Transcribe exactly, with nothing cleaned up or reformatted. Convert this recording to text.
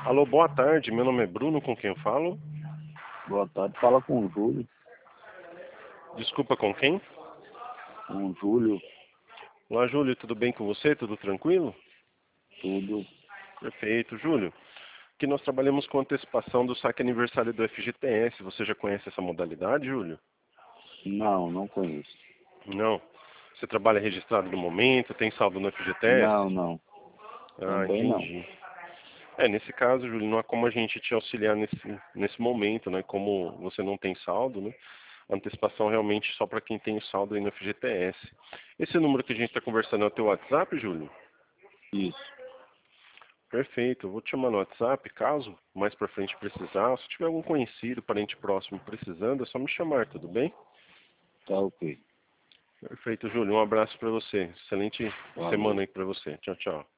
Alô, boa tarde. Meu nome é Bruno, com quem eu falo? Boa tarde, fala com o Júlio. Desculpa, com quem? Com o Júlio, Olá, Júlio, tudo bem com você? Tudo tranquilo? tudo. Perfeito, Júlio. Que nós trabalhamos com antecipação do saque aniversário do F G T S. Você já conhece essa modalidade, Júlio? Não, não conheço. Não. Você trabalha registrado no momento? Tem saldo no F G T S? Não, não. Ah, Também não. entendi. É, nesse caso, Júlio, não há como a gente te auxiliar nesse, nesse momento, né? Como você não tem saldo, né? A antecipação realmente só para quem tem o saldo aí no F G T S. Esse número que a gente está conversando é o teu WhatsApp, Júlio? Isso. Perfeito, eu vou te chamar no WhatsApp, caso mais para frente precisar. Se tiver algum conhecido, parente próximo precisando, é só me chamar, tudo bem? Tá ok. Perfeito, Júlio, um abraço para você. Excelente semana Valeu. aí para você. Tchau, tchau.